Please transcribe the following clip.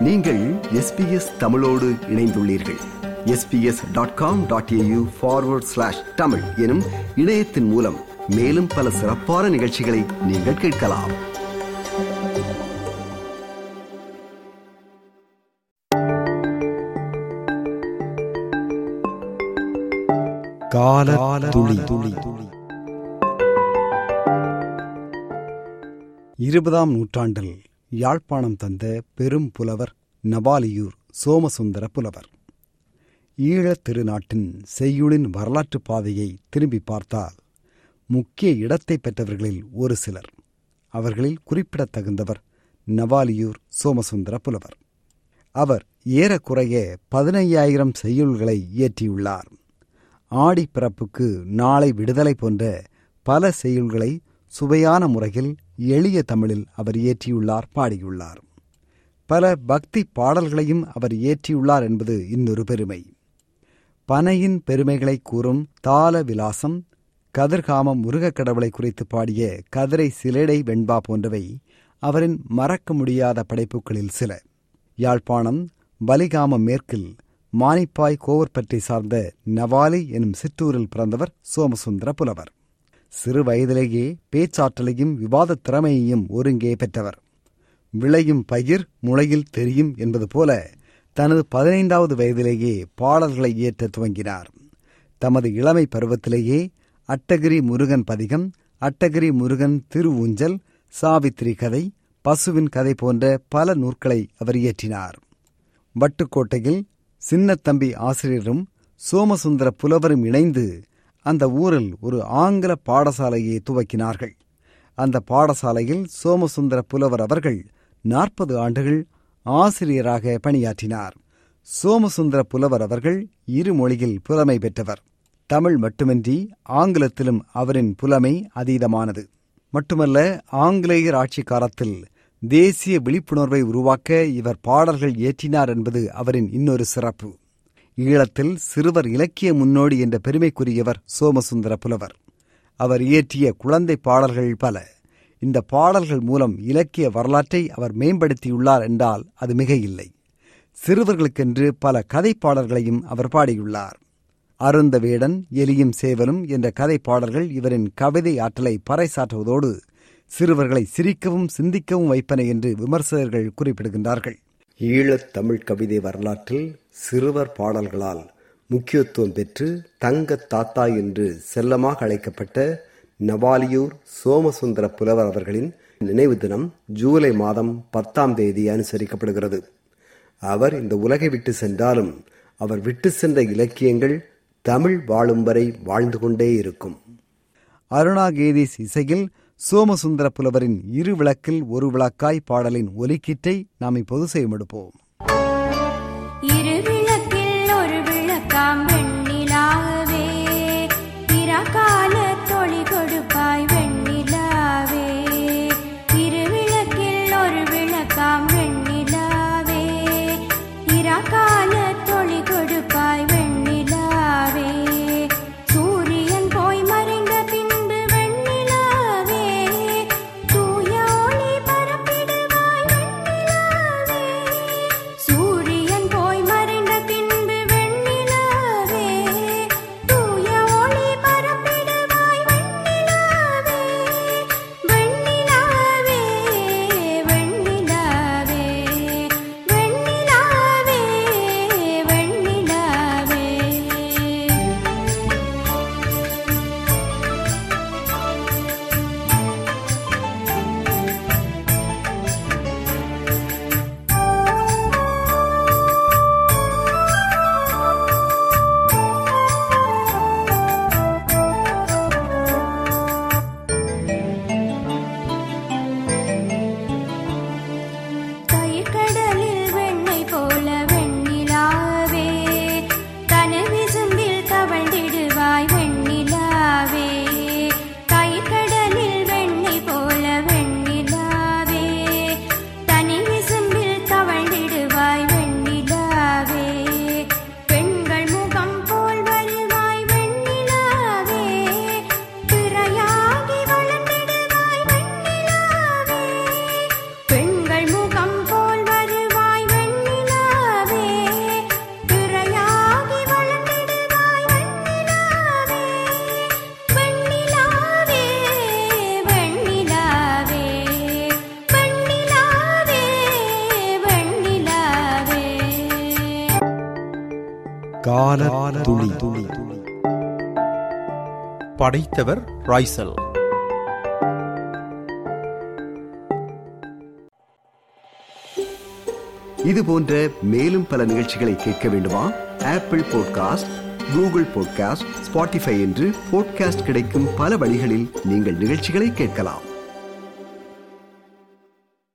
நீங்கள் SBS தமிழோடு இணைந்துள்ளீர்கள். sbs.com.au/tamil எனும் இணையத்தின் மூலம் மேலும் பல சிறப்பான நிகழ்ச்சிகளை நீங்கள் கேட்கலாம். காலத்துளி. 20ஆம் நூற்றாண்டில் யாழ்ப்பாணம் தந்த பெரும் புலவர் நவாலியூர் சோமசுந்தர புலவர். ஈழத் திருநாட்டின் செய்யுளின் வரலாற்று பாதையை திரும்பி பார்த்தால் முக்கிய இடத்தை பெற்றவர்களில் ஒரு சிலர். அவர்களில் குறிப்பிடத்தகுந்தவர் நவாலியூர் சோமசுந்தர புலவர். அவர் ஏறக்குறைய 15,000 செய்யுள்களை இயற்றியுள்ளார். ஆடி பிறப்புக்கு நாளை விடுதலை போன்ற பல செய்யுள்களை சுவையான முறையில் எளிய தமிழில் அவர் இயற்றியுள்ளார், பாடியுள்ளார். பல பக்தி பாடல்களையும் அவர் இயற்றியுள்ளார் என்பது இன்னொரு பெருமை. பனையின் பெருமைகளை கூறும் தாள விலாசம், கதிர்காமம் முருகக் கடவுளை குறித்து பாடிய கதிரை சிலேடை வெண்பா போன்றவை அவரின் மறக்க முடியாத படைப்புகளில் சில. யாழ்ப்பாணம் வலிகாமம் மேற்கில் மானிப்பாய் கோவற்பற்றை சார்ந்த நவாலி எனும் சிற்றூரில் பிறந்தவர் சோமசுந்தர புலவர். சிறு வயதிலேயே பேச்சாற்றலையும் விவாத திறமையையும் ஒருங்கே பெற்றவர். விளையும் பயிர் முளையில் தெரியும் என்பது போல தனது 15வது வயதிலேயே பாடல்களை இயற்ற துவங்கினார். தமது இளமை பருவத்திலேயே அட்டகிரி முருகன் பதிகம், அட்டகிரி முருகன் திருவூஞ்சல், சாவித்திரி கதை, பசுவின் கதை போன்ற பல நூற்களை அவர் இயற்றினார். வட்டுக்கோட்டையில் சின்னத்தம்பி ஆசிரியரும் சோமசுந்தர புலவரும் இணைந்து அந்த ஊரில் ஒரு ஆங்கில பாடசாலையை துவக்கினார்கள். அந்த பாடசாலையில் சோமசுந்தர புலவர் அவர்கள் 40 ஆண்டுகள் ஆசிரியராக பணியாற்றினார். சோமசுந்தர புலவர் அவர்கள் இருமொழியில் புலமை பெற்றவர். தமிழ் மட்டுமின்றி ஆங்கிலத்திலும் அவரின் புலமை அதீதமானது. மட்டுமல்ல, ஆங்கிலேயர் ஆட்சி காலத்தில் தேசிய விழிப்புணர்வை உருவாக்க இவர் பாடல்கள் இயற்றினார் என்பது அவரின் இன்னொரு சிறப்பு. ஈழத்தில் சிறுவர் இலக்கிய முன்னோடி என்ற பெருமைக்குரியவர் சோமசுந்தர புலவர். அவர் இயற்றிய குழந்தை பாடல்கள் பல. இந்த பாடல்கள் மூலம் இலக்கிய வரலாற்றை அவர் மேம்படுத்தியுள்ளார் என்றால் அது மிக இல்லை. சிறுவர்களுக்கென்று பல கதை பாடல்களையும் அவர் பாடியுள்ளார். அருந்த வேடன், எலியும் சேவலும் என்ற கதை பாடல்கள் இவரின் கவிதை ஆற்றலை பறைசாற்றுவதோடு சிறுவர்களை சிரிக்கவும் சிந்திக்கவும் வைப்பன என்று விமர்சகர்கள் குறிப்பிடுகின்றார்கள். ஈழத் தமிழ் கவிதை வரலாற்றில் சிறுவர் பாடல்களால் முக்கியத்துவம் பெற்று தங்க தாத்தா என்று செல்லமாக அழைக்கப்பட்ட நவாலியூர் சோமசுந்தர புலவர் அவர்களின் நினைவு தினம் ஜூலை மாதம் 10ஆம் தேதி அனுசரிக்கப்படுகிறது. அவர் இந்த உலகை விட்டு சென்றாலும் அவர் விட்டு சென்ற இலக்கியங்கள் தமிழ் வாழும் வரை வாழ்ந்து கொண்டே இருக்கும். அருணாகேதீஸ் இசையில் சோமசுந்தர புலவரின் இரு விளக்கில் ஒரு விளக்காய் பாடலின் ஒலிக்கீற்றை நாம் இப்போது செய்யமெடுப்போம். இரு விளக்கில் ஒரு விளக்காம் வெண்ணிலாவே, பிறகால தொழி கொடுப்பாய் வெண்ணிலாவே. இரு விளக்கில் ஒரு விளக்காம் வெண்ணிலாவே, பிறகால தொழி கொடுப்பாய் வெண்ணிலாவே. சூரியன் போய் மறைந்த பின்பு வெண்ணிலாவே, தூய ஒளி பரப்பிடுவாய் வெண்ணிலாவே. கால துளி. படைத்தவர் ராய்சல். இது போன்ற மேலும் பல நிகழ்ச்சிகளை கேட்க வேண்டுமா? Apple podcast, Google podcast, Spotify என்று பாட்காஸ்ட் கிடைக்கும் பல வழிகளில் நீங்கள் நிகழ்ச்சிகளை கேட்கலாம்.